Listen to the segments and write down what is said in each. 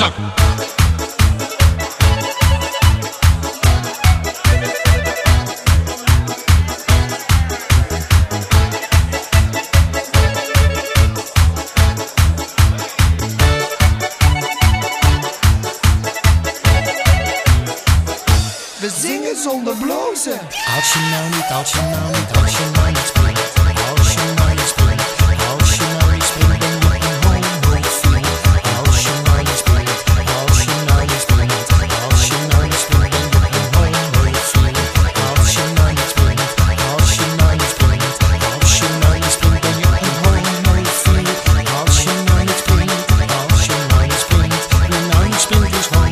zak. We zingen zonder blozen. Als je nou niet, als je nou niet, als je nou niet springt, als je nou niet springt, als je nou niet springt, ben je een homofiel. Als je nou niet springt, als je nou niet springt, als je nou niet springt, ben je een homofiel. Als je nou niet springt, als je nou niet springt, als je nou niet springt, ben je een homofiel. Als je nou niet springt, als je nou niet springt, wie nou niet springt is homofiel.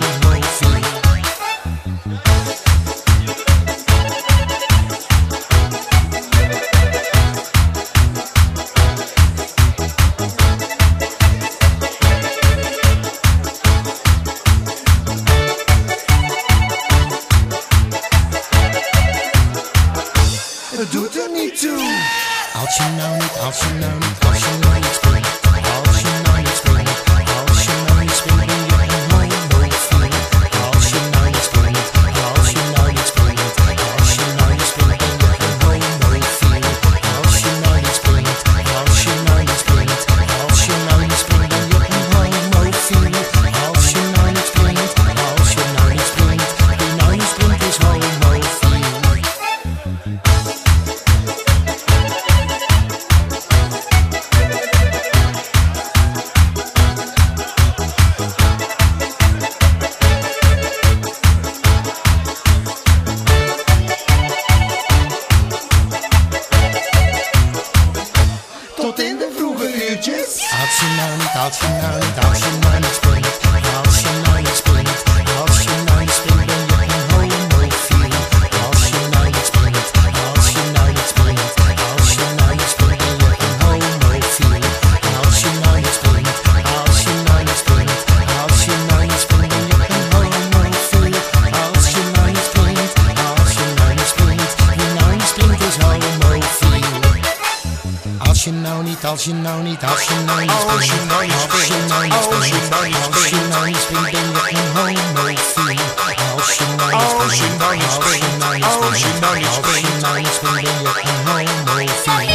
Het doet er niet toe. Als je nou niet, als je nou niet, als je nou niet springt, als je nou niet springt, als je nou niet springt, ben je een homofiel. Als je nou niet springt, als je nou niet springt, als je nou niet springt, ben je een homofiel. Als je nou niet springt, als je nou niet springt, als je nou niet springt, ben je een homofiel. Als je nou niet springt, als je nou niet springt, wie nou niet springt is homofiel. Tot in de vroege uurtjes. Als je nou niet, als je nou niet, als je nou niet springt, als je nou niet springt, als je nou niet springt, ben je een homofiel. Als je nou niet springt, als je nou niet springt, als je nou niet springt, ben je een homofiel. Als je nou niet springt, als je nou niet springt, als je nou niet springt, ben je een homofiel. Als je nou niet springt, als je nou niet springt, wie nou niet springt is homofiel. Als je nou niet, als je nou niet, als je nou niet springt, als je nou niet springt, als je nou niet springt, als je nou niet springt, ben je een homofiel. Als je nou niet springt, als je nou niet springt, als je nou niet springt, ben je een homofiel.